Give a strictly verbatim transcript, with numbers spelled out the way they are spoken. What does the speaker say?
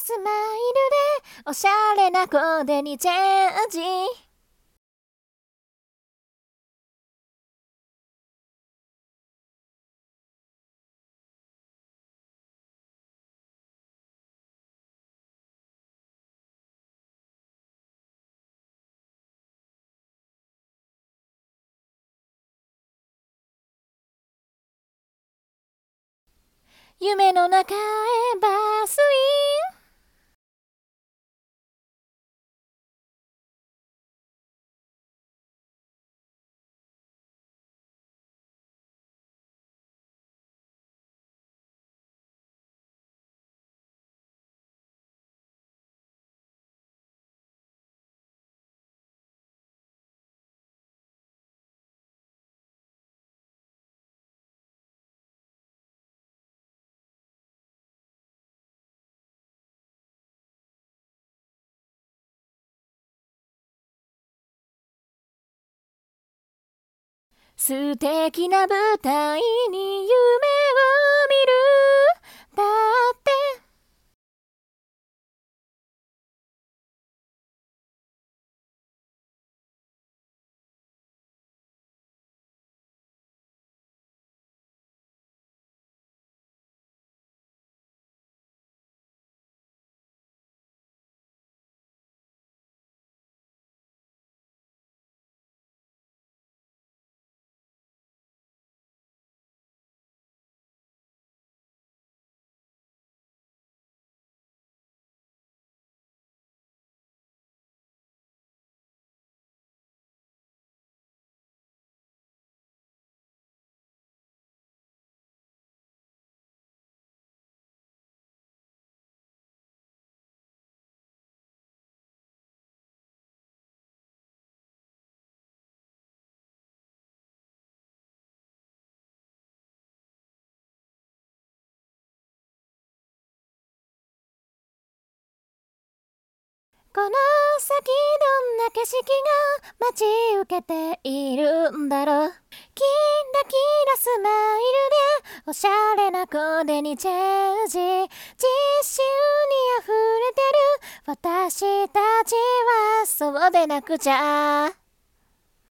スマイルでおしゃれなコーデにチェンジ。夢の中へバスイン。素敵な舞台に夢を見る。だってこの先どんな景色が待ち受けているんだろう。キラキラスマイルでおしゃれなコーデにチェンジ。実習に溢れてる私たちはそうでなくちゃ。